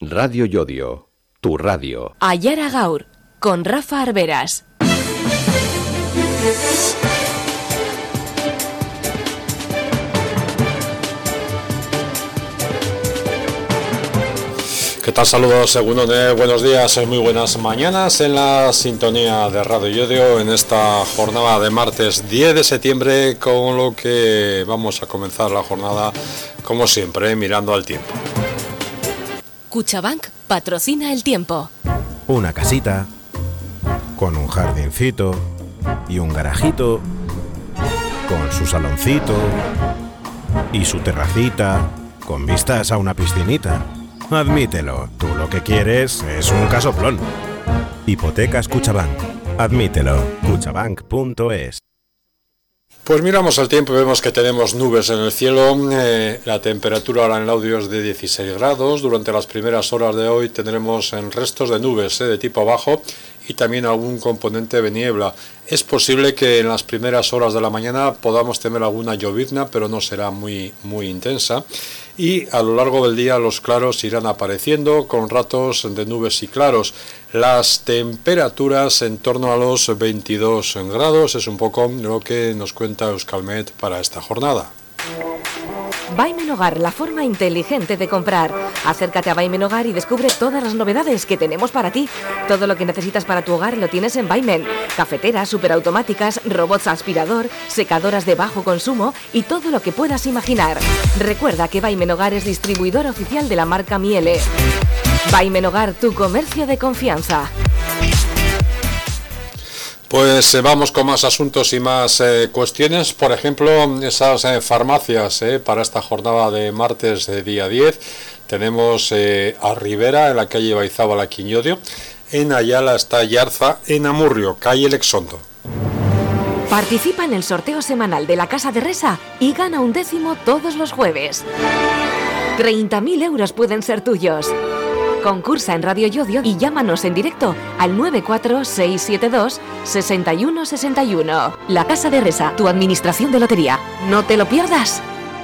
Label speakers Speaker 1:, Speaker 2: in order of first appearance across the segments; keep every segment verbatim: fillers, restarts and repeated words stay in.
Speaker 1: Radio Yodio, tu radio.
Speaker 2: Ayara Gaur, con Rafa Arberas.
Speaker 3: ¿Qué tal? Saludos, Segundo, buenos días, muy buenas mañanas en la sintonía de Radio Yodio en esta jornada de martes diez de septiembre, con lo que vamos a comenzar la jornada, como siempre, mirando al tiempo.
Speaker 2: Cuchabank patrocina el tiempo.
Speaker 4: Una casita con un jardincito y un garajito, con su saloncito y su terracita, con vistas a una piscinita. Admítelo, tú lo que quieres es un casoplón. Hipotecas Cuchabank. Admítelo, cuchabank punto es.
Speaker 3: Pues miramos al tiempo y vemos que tenemos nubes en el cielo. Eh, la temperatura ahora en el audio es de dieciséis grados. Durante las primeras horas de hoy tendremos en restos de nubes eh, de tipo bajo y también algún componente de niebla. Es posible que en las primeras horas de la mañana podamos tener alguna llovizna, pero no será muy, muy intensa. Y a lo largo del día los claros irán apareciendo con ratos de nubes y claros. Las temperaturas en torno a los veintidós grados es un poco lo que nos cuenta Euskalmet para esta jornada.
Speaker 5: Vaimen Hogar, la forma inteligente de comprar. Acércate a Vaimen Hogar y descubre todas las novedades que tenemos para ti. Todo lo que necesitas para tu hogar lo tienes en Vaimen. Cafeteras, superautomáticas, robots aspirador, secadoras de bajo consumo y todo lo que puedas imaginar. Recuerda que Vaimen Hogar es distribuidor oficial de la marca Miele. Vaimen Hogar, tu comercio de confianza.
Speaker 3: Pues eh, vamos con más asuntos y más eh, cuestiones. Por ejemplo, esas eh, farmacias eh, para esta jornada de martes de día diez. Tenemos eh, a Rivera, en la calle Baizábal Quiñodio. En Ayala está Yarza, en Amurrio, calle El Exondo.
Speaker 5: Participa en el sorteo semanal de la Casa de Resa y gana un décimo todos los jueves. treinta mil euros pueden ser tuyos. Concursa en Radio Yodio y llámanos en directo al nueve cuatro seis siete dos seis uno seis uno. La Casa de Resa, tu administración de lotería. ¡No te lo pierdas!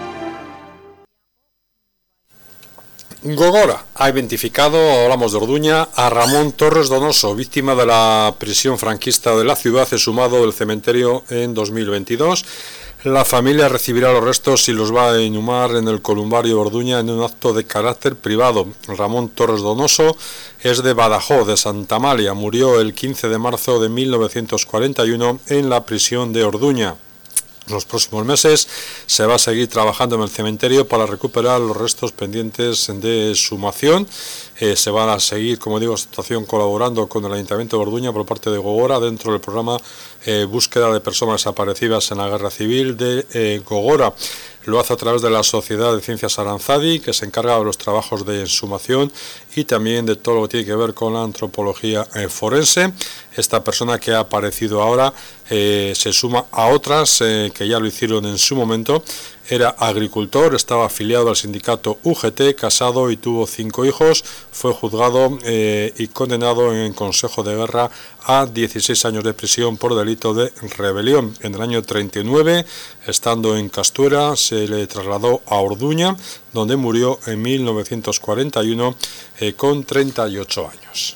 Speaker 3: Gogora ha identificado, hablamos de Orduña, a Ramón Torres Donoso, víctima de la prisión franquista de la ciudad, exhumado del cementerio en dos mil veintidós. La familia recibirá los restos y los va a inhumar en el columbario de Orduña en un acto de carácter privado. Ramón Torres Donoso es de Badajoz, de Santa Amalia. Murió el quince de marzo de mil novecientos cuarenta y uno en la prisión de Orduña. En los próximos meses se va a seguir trabajando en el cementerio para recuperar los restos pendientes de exhumación. Eh, se van a seguir, como digo, situación colaborando con el Ayuntamiento de Orduña por parte de Gogora dentro del programa eh, Búsqueda de Personas Desaparecidas en la Guerra Civil de eh, Gogora. Lo hace a través de la Sociedad de Ciencias Aranzadi, que se encarga de los trabajos de exhumación y también de todo lo que tiene que ver con la antropología eh, forense. Esta persona que ha aparecido ahora eh, se suma a otras eh, que ya lo hicieron en su momento. Era agricultor, estaba afiliado al sindicato U G T, casado y tuvo cinco hijos. Fue juzgado eh, y condenado en Consejo de Guerra a dieciséis años de prisión por delito de rebelión. En el año treinta y nueve, estando en Castuera, se le trasladó a Orduña, donde murió en mil novecientos cuarenta y uno eh, con treinta y ocho años.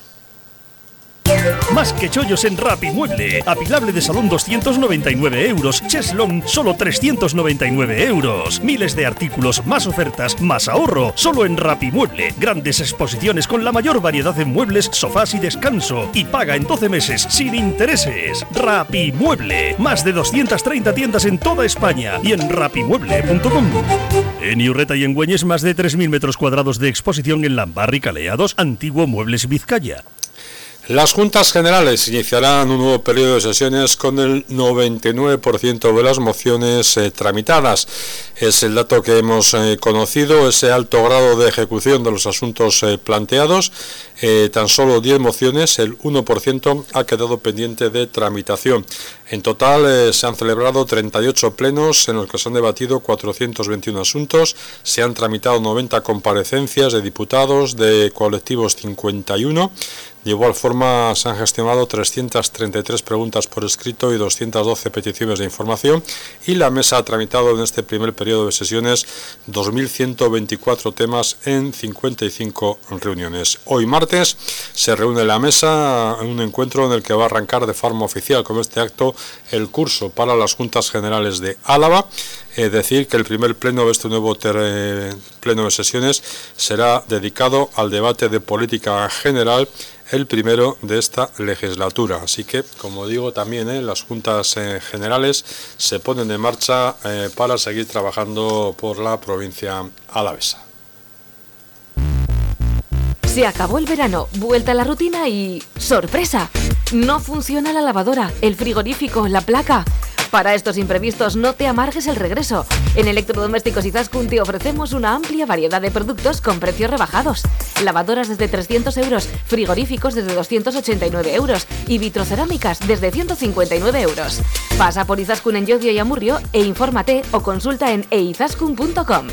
Speaker 6: Más que chollos en Rapimueble. Apilable de salón doscientos noventa y nueve euros. Cheslong solo trescientos noventa y nueve euros. Miles de artículos, más ofertas, más ahorro. Solo en Rapimueble. Grandes exposiciones con la mayor variedad de muebles, sofás y descanso. Y paga en doce meses sin intereses. Rapimueble. Más de doscientas treinta tiendas en toda España y en rapimueble punto com. En Iurreta y en Güeñes más de tres mil metros cuadrados de exposición en Lambarri, Caleados, Antiguo Muebles Vizcaya.
Speaker 3: Las Juntas Generales iniciarán un nuevo periodo de sesiones con el noventa y nueve por ciento de las mociones eh, tramitadas. Es el dato que hemos eh, conocido, ese alto grado de ejecución de los asuntos eh, planteados. Eh, tan solo diez mociones, el uno por ciento, ha quedado pendiente de tramitación. En total eh, se han celebrado treinta y ocho plenos en los que se han debatido cuatrocientos veintiuno asuntos, se han tramitado noventa comparecencias de diputados de colectivos cincuenta y uno. De igual forma se han gestionado trescientas treinta y tres preguntas por escrito y doscientas doce peticiones de información, y la mesa ha tramitado en este primer periodo de sesiones dos mil ciento veinticuatro temas en cincuenta y cinco reuniones. Hoy martes se reúne la mesa en un encuentro en el que va a arrancar de forma oficial con este acto el curso para las Juntas Generales de Álava. Es decir, que el primer pleno de este nuevo ter- pleno de sesiones será dedicado al debate de política general, el primero de esta legislatura. Así que, como digo, también eh, las juntas eh, generales se ponen en marcha eh, para seguir trabajando por la provincia alavesa.
Speaker 5: Se acabó el verano, vuelta a la rutina y... ¡sorpresa! No funciona la lavadora, el frigorífico, la placa. Para estos imprevistos no te amargues el regreso. En Electrodomésticos Izaskun te ofrecemos una amplia variedad de productos con precios rebajados. Lavadoras desde trescientos euros, frigoríficos desde doscientos ochenta y nueve euros y vitrocerámicas desde ciento cincuenta y nueve euros. Pasa por Izaskun en Llodio y Amurrio e infórmate o consulta en e izaskun punto com.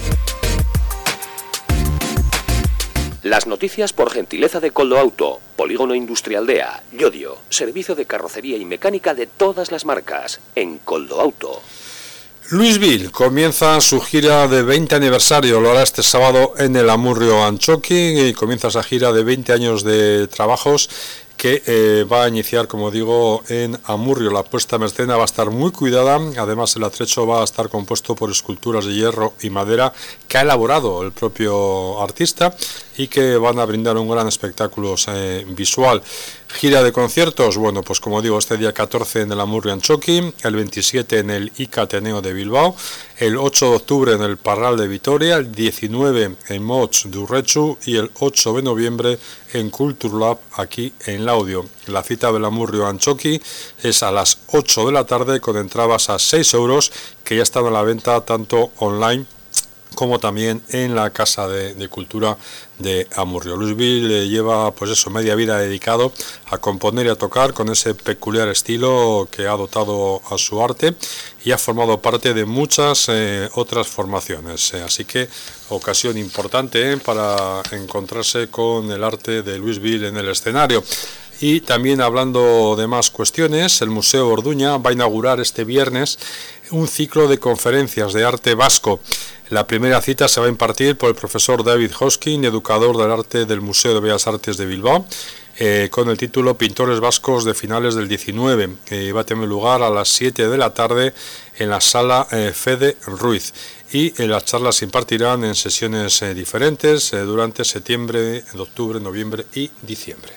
Speaker 1: Las noticias por gentileza de Coldo Auto, Polígono Industrial de A, Llodio, servicio de carrocería y mecánica de todas las marcas, en Coldo Auto.
Speaker 3: Luis Vil comienza su gira de veinte aniversario, lo hará este sábado en el Amurrio Antxoki, y comienza esa gira de veinte años de trabajos que eh, va a iniciar, como digo, en Amurrio. La puesta en escena va a estar muy cuidada, además el atrecho va a estar compuesto por esculturas de hierro y madera que ha elaborado el propio artista y que van a brindar un gran espectáculo eh, visual. Gira de conciertos, bueno, pues como digo, este día catorce en el Amurrio Antxoki, el veintisiete en el I C A Ateneo de Bilbao, el ocho de octubre en el Parral de Vitoria, el diecinueve en Mots de Urretxu y el ocho de noviembre en Culture Lab aquí en Laudio. La cita del Amurrio Antxoki es a las ocho de la tarde con entradas a seis euros que ya están a la venta tanto online como también en la Casa de, de Cultura de Amurrio. Luis Vil lleva pues eso, media vida dedicado a componer y a tocar con ese peculiar estilo que ha dotado a su arte y ha formado parte de muchas eh, otras formaciones. Eh, así que ocasión importante eh, para encontrarse con el arte de Luis Vil en el escenario. Y también hablando de más cuestiones, el Museo Orduña va a inaugurar este viernes un ciclo de conferencias de arte vasco. La primera cita se va a impartir por el profesor David Hoskin, educador del arte del Museo de Bellas Artes de Bilbao, eh, con el título Pintores Vascos de Finales del diecinueve, que va a tener lugar a las siete de la tarde en la sala eh, Fede Ruiz. Y eh, las charlas se impartirán en sesiones eh, diferentes eh, durante septiembre, octubre, noviembre y diciembre.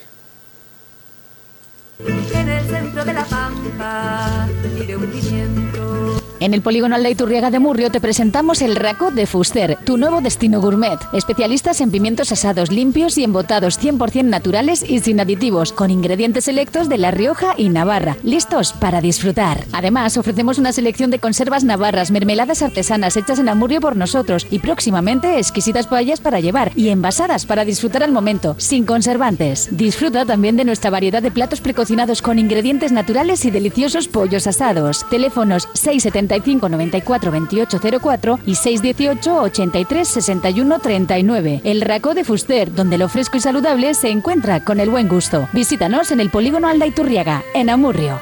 Speaker 7: En el centro de la pampa y de un pimiento.
Speaker 8: En el Polígono Aldaiturriaga de Murrio te presentamos el Racó de Fuster, tu nuevo destino gourmet. Especialistas en pimientos asados limpios y embotados cien por ciento naturales y sin aditivos, con ingredientes selectos de La Rioja y Navarra, listos para disfrutar. Además, ofrecemos una selección de conservas navarras, mermeladas artesanas hechas en Amurrio por nosotros y próximamente exquisitas paellas para llevar y envasadas para disfrutar al momento, sin conservantes. Disfruta también de nuestra variedad de platos precocinados con ingredientes naturales y deliciosos pollos asados. Teléfonos seis setenta y cinco noventa y cuatro veintiocho cero cuatro y seis dieciocho ochenta y tres sesenta y uno treinta y nueve. El Racó de Fuster, donde lo fresco y saludable se encuentra con el buen gusto. Visítanos en el Polígono Aldaiturriaga, en Amurrio.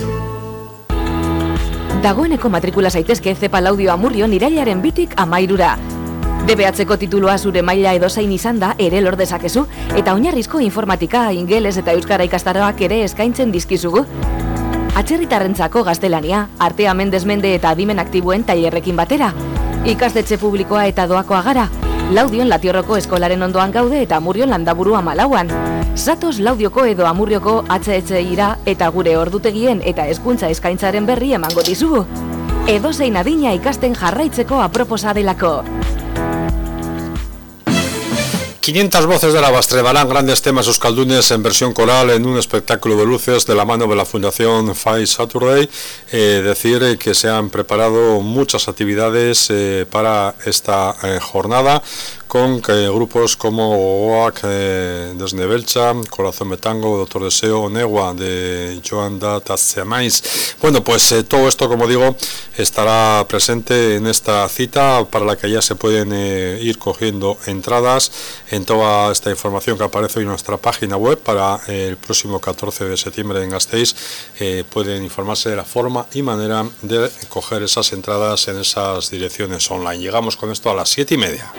Speaker 5: Dagoeneko matrikula zaitezke Zepa Laudio Amurrio irailaren bitik amairura. D B H-ko titulua zure maila edozein izan da ere lor dezakezu, eta oinarrizko informatika, ingeles eta euskara ikastaroak ere eskaintzen dizkizugu. Atzerritarrentzako gaztelania, artea mendez-mende eta adimen aktiboen tailerrekin batera. Ikastetxe publikoa eta doakoa gara. Laudion Latiorroko eskolaren ondoan gaude eta Amurrion Landaburu Amalauan. Zatoz Laudioko edo Amurrioko H H ira eta gure ordutegien eta hezkuntza eskaintzaren berri emango dizugu. Edozein adina ikasten jarraitzeko aproposa delako.
Speaker 3: quinientas voces de la Bastrebarán, grandes temas euskaldunes en versión coral en un espectáculo de luces de la mano de la Fundación Five Saturday. Eh, decir eh, que se han preparado muchas actividades eh, para esta eh, jornada, con eh, grupos como Oak eh, desde Belcha, Corazón Metango, Doctor Deseo, Onegua de Joan Tatsemais. Bueno, pues eh, todo esto, como digo, estará presente en esta cita para la que ya se pueden eh, ir cogiendo entradas en toda esta información que aparece hoy en nuestra página web para eh, el próximo catorce de septiembre en Gasteiz. Eh, pueden informarse de la forma y manera de coger esas entradas en esas direcciones online. Llegamos con esto a las siete y media.